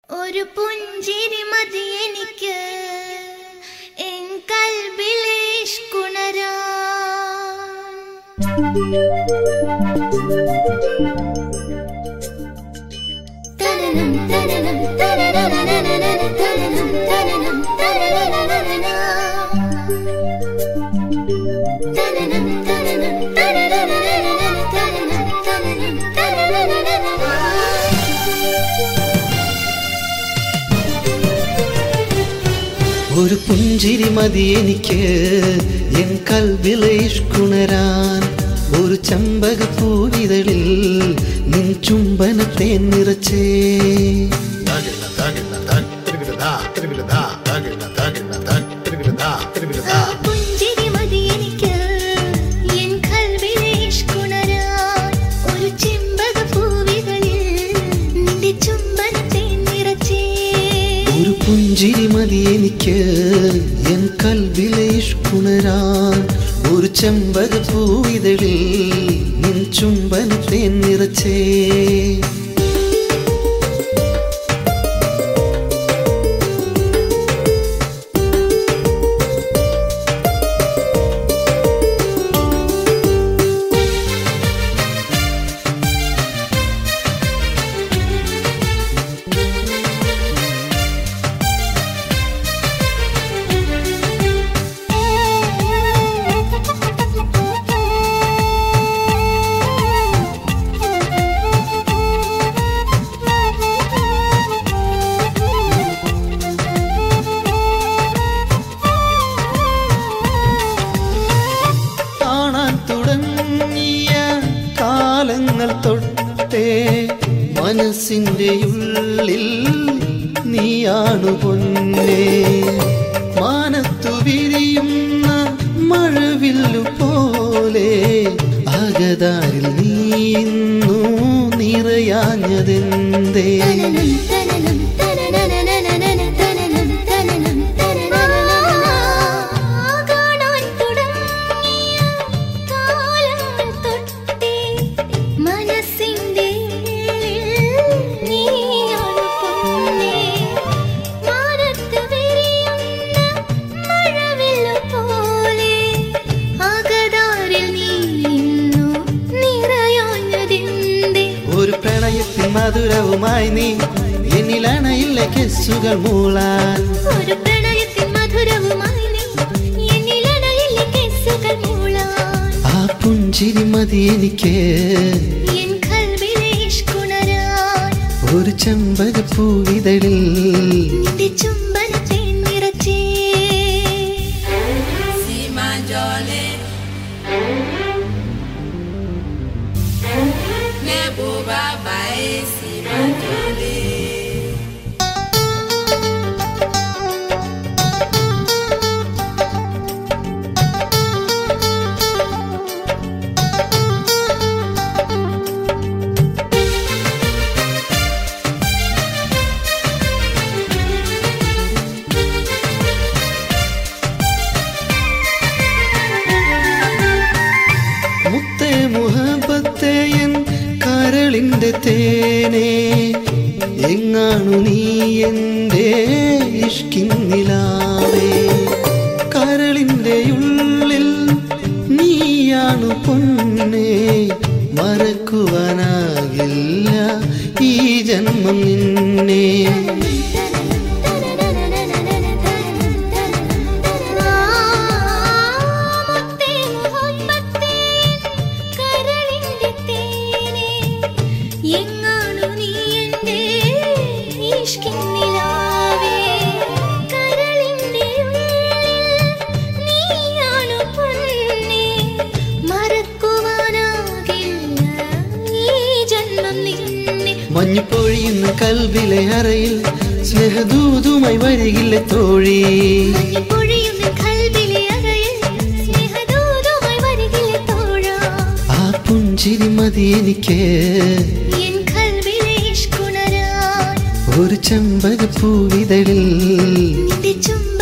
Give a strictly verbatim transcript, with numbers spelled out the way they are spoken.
ഒരു പുഞ്ചിരി മതി എനിക്ക് എൻ കൽബിലെ ഇഷ്കുണരാൻ. തനനം തനനം തനനനനനനന തനനം തനനം തനനനനനന തനനം തനനം തനനനനനന തനനം തനനം തനനനനന. ഒരു പുഞ്ചിരി മതി എനിക്ക് എൻ കൽബിലെ ഇഷ്കുണരാൻ. ഒരു ചെമ്പകപ്പൂവിതളിൽ നിൻ ചുംബനത്തെ നിറച്ചേ. പുഞ്ചിരി മതി എനിക്ക് എൻ കൽബിലെ ഇഷ്കുണരാൻ. ഒരു ചെമ്പകപ്പൂവിതളിൽ നിന്റെ ചുംബനത്തെ നിറച്ചേ. ഒരു പുഞ്ചിരി മതി എനിക്ക് എൻ കൽബിലെ ഇഷ്കുണരാൻ. ഒരു ചെമ്പകപ്പൂവിതളിൽ നിൻ ചുംബനത്തെ നിറച്ചേ. കാലങ്ങൾ തൊട്ടേ മനസ്സിൻ്റെ ഉള്ളിൽ നീയാണു പൊന്നേ. മാനത്തു വിരിയുന്ന മഴവില്ലു പോലെ അകതാരിൽ നീന്നു നിറയാഞ്ഞതെന്തേ. ഒരു പ്രണയത്തിൻ മധുരവുമായി നീ എന്നിലണയില്ല കിസ്സുകൾ മൂളാൻ. ഒരു പ്രണയത്തിൻ മധുരവുമായി നീ എന്നിലണയില്ല കിസ്സുകൾ മൂളാൻ. ആ പുഞ്ചിരി മതി എനിക്ക് എൻ കൽബിലെ ഇഷ്കുണരാൻ. ഒരു ചെമ്പകപ്പൂവിതളിൽ നിന്റെ ചുംബനത്തെ നിറച്ചേ. മുത്തേ മുഹബത്തേ എൻ കരളിൻ്റെ തേനേ. എങ്ങാണു നീ എൻ്റെ ഇഷ്കിന്നിലാവേ. കരളിൻ്റെ ഉള്ളിൽ നീയാണു പൊന്നേ. മറക്കുവാനാകില്ല ഈ ജന്മം നിന്നെ. എങ്ങാണു നീ എൻ്റെ ഇഷ്കിന്നിലാവേ. കരളിൻ്റെ ഉള്ളിൽ നീയാണു പൊന്നേ. മറക്കുവാനാകില്ല ഈ ജന്മം നിന്നെ. മഞ്ഞു പൊഴിയുന്ന കൽബിലെ അറയിൽ സ്നേഹദൂതുമായി വരികില്ല തോഴി. മഞ്ഞു പൊഴിയുന്ന കൽബിലെ അറയിൽ സ്നേഹദൂതുമായി വരികില്ല തോഴാ. ആ പുഞ്ചിരി മതി എനിക്ക് എൻ കൽബിലെ ഇഷ്കുണരാൻ. ഒരു ചെമ്പകപ്പൂവിതളിൽ നിന്റെ ചുംബനത്തെ